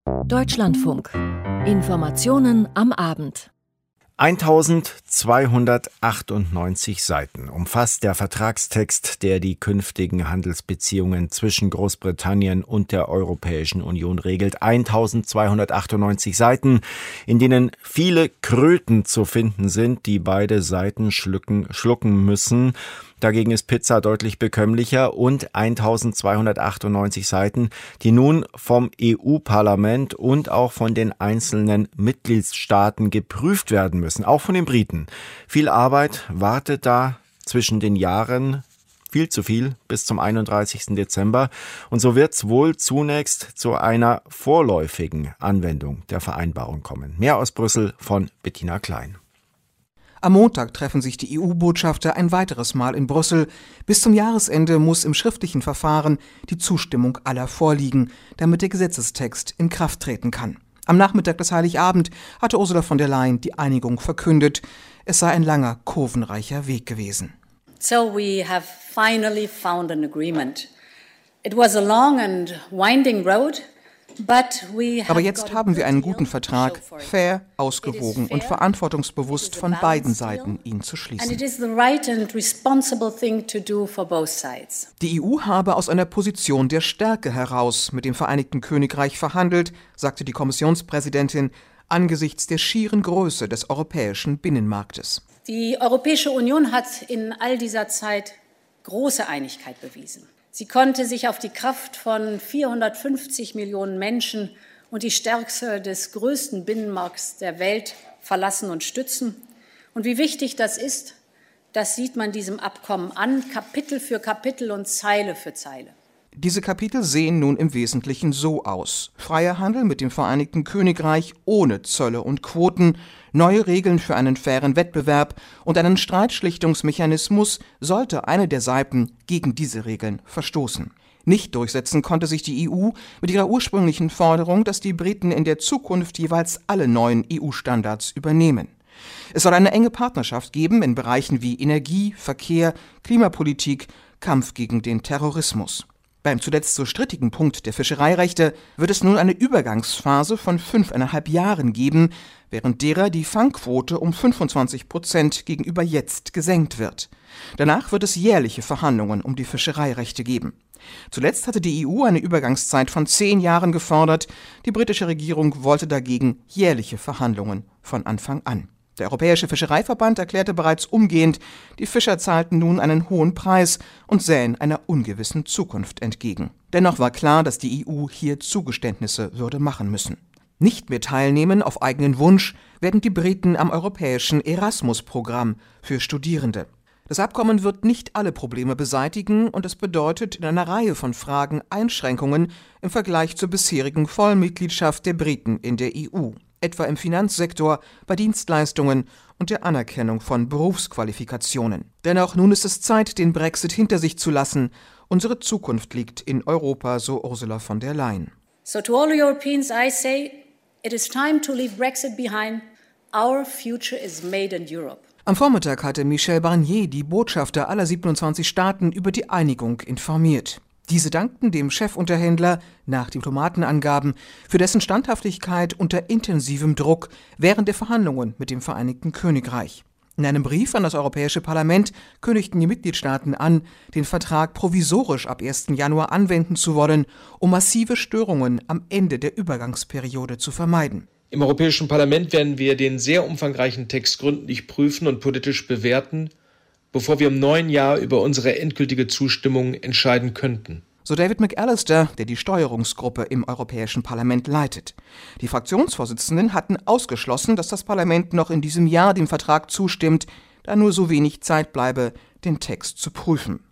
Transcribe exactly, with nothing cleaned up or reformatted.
Deutschlandfunk. Informationen am Abend. eintausendzweihundertachtundneunzig Seiten umfasst der Vertragstext, der die künftigen Handelsbeziehungen zwischen Großbritannien und der Europäischen Union regelt. eintausendzweihundertachtundneunzig Seiten, in denen viele Kröten zu finden sind, die beide Seiten schlucken, schlucken müssen. Dagegen ist Pizza deutlich bekömmlicher, und eintausendzweihundertachtundneunzig Seiten, die nun vom E U-Parlament und auch von den einzelnen Mitgliedstaaten geprüft werden müssen, auch von den Briten. Viel Arbeit wartet da zwischen den Jahren, viel zu viel, bis zum einunddreißigsten Dezember. Und so wird es wohl zunächst zu einer vorläufigen Anwendung der Vereinbarung kommen. Mehr aus Brüssel von Bettina Klein. Am Montag treffen sich die E U-Botschafter ein weiteres Mal in Brüssel. Bis zum Jahresende muss im schriftlichen Verfahren die Zustimmung aller vorliegen, damit der Gesetzestext in Kraft treten kann. Am Nachmittag des Heiligabend hatte Ursula von der Leyen die Einigung verkündet. Es sei ein langer, kurvenreicher Weg gewesen. So we have finally found an agreement. It was a long and winding road. Aber jetzt haben wir einen guten Vertrag, fair, ausgewogen und verantwortungsbewusst von beiden Seiten, ihn zu schließen. Die E U habe aus einer Position der Stärke heraus mit dem Vereinigten Königreich verhandelt, sagte die Kommissionspräsidentin, angesichts der schieren Größe des europäischen Binnenmarktes. Die Europäische Union hat in all dieser Zeit große Einigkeit bewiesen. Sie konnte sich auf die Kraft von vierhundertfünfzig Millionen Menschen und die Stärke des größten Binnenmarkts der Welt verlassen und stützen. Und wie wichtig das ist, das sieht man diesem Abkommen an, Kapitel für Kapitel und Zeile für Zeile. Diese Kapitel sehen nun im Wesentlichen so aus: Freier Handel mit dem Vereinigten Königreich ohne Zölle und Quoten, neue Regeln für einen fairen Wettbewerb und einen Streitschlichtungsmechanismus, sollte eine der Seiten gegen diese Regeln verstoßen. Nicht durchsetzen konnte sich die E U mit ihrer ursprünglichen Forderung, dass die Briten in der Zukunft jeweils alle neuen E U-Standards übernehmen. Es soll eine enge Partnerschaft geben in Bereichen wie Energie, Verkehr, Klimapolitik, Kampf gegen den Terrorismus. Beim zuletzt so strittigen Punkt der Fischereirechte wird es nun eine Übergangsphase von fünfeinhalb Jahren geben, während derer die Fangquote um fünfundzwanzig Prozent gegenüber jetzt gesenkt wird. Danach wird es jährliche Verhandlungen um die Fischereirechte geben. Zuletzt hatte die E U eine Übergangszeit von zehn Jahren gefordert. Die britische Regierung wollte dagegen jährliche Verhandlungen von Anfang an. Der Europäische Fischereiverband erklärte bereits umgehend, die Fischer zahlten nun einen hohen Preis und sähen einer ungewissen Zukunft entgegen. Dennoch war klar, dass die E U hier Zugeständnisse würde machen müssen. Nicht mehr teilnehmen auf eigenen Wunsch werden die Briten am europäischen Erasmus-Programm für Studierende. Das Abkommen wird nicht alle Probleme beseitigen, und es bedeutet in einer Reihe von Fragen Einschränkungen im Vergleich zur bisherigen Vollmitgliedschaft der Briten in der E U. Etwa im Finanzsektor, bei Dienstleistungen und der Anerkennung von Berufsqualifikationen. Dennoch, nun ist es Zeit, den Brexit hinter sich zu lassen. Unsere Zukunft liegt in Europa, so Ursula von der Leyen. So to all Europeans I say, it is time to leave Brexit behind. Our future is made in Europe. Am Vormittag hatte Michel Barnier die Botschafter aller siebenundzwanzig Staaten über die Einigung informiert. Diese dankten dem Chefunterhändler nach Diplomatenangaben für dessen Standhaftigkeit unter intensivem Druck während der Verhandlungen mit dem Vereinigten Königreich. In einem Brief an das Europäische Parlament kündigten die Mitgliedstaaten an, den Vertrag provisorisch ab ersten Januar anwenden zu wollen, um massive Störungen am Ende der Übergangsperiode zu vermeiden. Im Europäischen Parlament werden wir den sehr umfangreichen Text gründlich prüfen und politisch bewerten, bevor wir im neuen Jahr über unsere endgültige Zustimmung entscheiden könnten. So David McAllister, der die Steuerungsgruppe im Europäischen Parlament leitet. Die Fraktionsvorsitzenden hatten ausgeschlossen, dass das Parlament noch in diesem Jahr dem Vertrag zustimmt, da nur so wenig Zeit bleibe, den Text zu prüfen.